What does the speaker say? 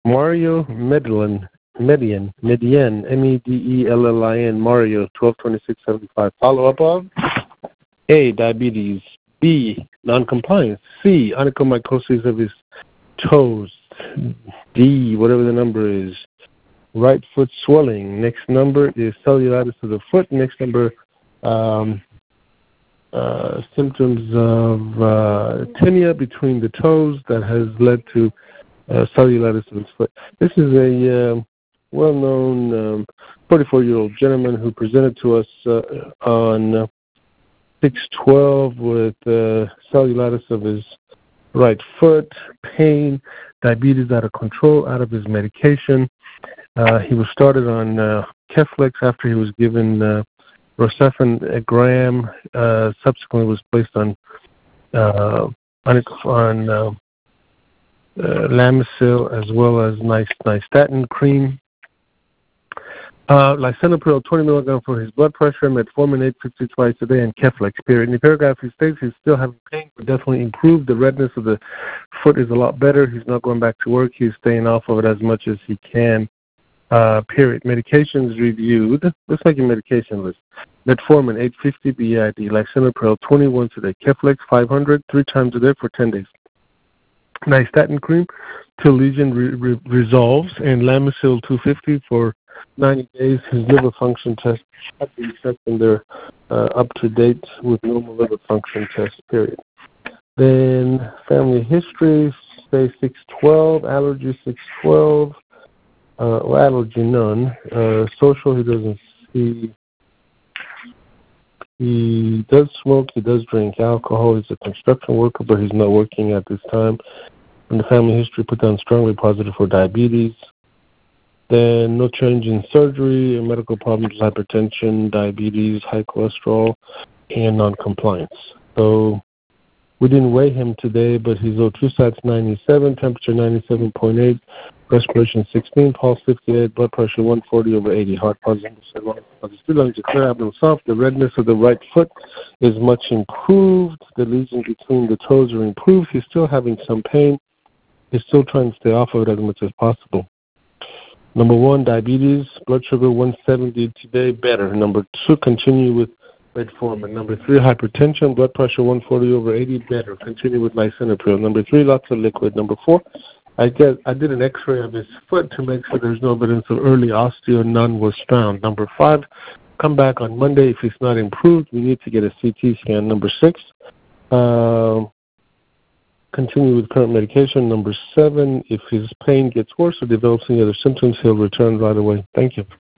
Mario Medellin, Medellin, Mario, 122675. Follow-up of A, diabetes. B, noncompliance. C, onychomycosis of his toes. D, whatever the number is, right foot swelling. Next number is cellulitis of the foot. Next number, symptoms of tinea between the toes that has led to cellulitis of his foot. This is a well-known 44-year-old gentleman who presented to us on 6/12 with cellulitis of his right foot, pain, diabetes out of control, out of his medication. He was started on Keflex after he was given Rocephin a gram. Subsequently was placed on Lamisil as well as nystatin cream. Lisinopril 20 milligrams for his blood pressure, metformin 850 twice a day, and Keflex, period. In the paragraph, he states he's still having pain, but definitely improved. The redness of the foot is a lot better. He's not going back to work. He's staying off of it as much as he can, period. Medications reviewed. Looks like your medication list. Metformin 850 BID, lisinopril 20 once a day, Keflex 500 3 times a day for 10 days. Nystatin cream till lesion resolves, and Lamisil 250 for 90 days. His liver function test had been checked, and they're up to date with normal liver function test, period. Then family history, say 6/12, allergy 6/12, allergy none. Social, he doesn't see. He does smoke, he does drink alcohol. He's a construction worker, but he's not working at this time. In the family history, put down strongly positive for diabetes. Then no change in surgery, medical problems, hypertension, diabetes, high cholesterol, and noncompliance. So we didn't weigh him today, but his O2 sats 97, temperature 97.8, respiration 16, pulse 58, blood pressure 140/80, heart positive, lungs are clear, abdomen soft. The redness of the right foot is much improved. The lesions between the toes are improved. He's still having some pain. He's still trying to stay off of it as much as possible. Number 1, diabetes, blood sugar 170 today, better. Number 2, continue with metformin. Number 3, hypertension, blood pressure 140/80, better. Continue with lisinopril. Number 3, lots of liquid. Number 4, I did an X-ray of his foot to make sure there's no evidence of early osteo. None was found. Number 5, come back on Monday. If it's not improved, we need to get a CT scan. Number 6, continue with current medication. Number 7, if his pain gets worse or develops any other symptoms, he'll return right away. Thank you.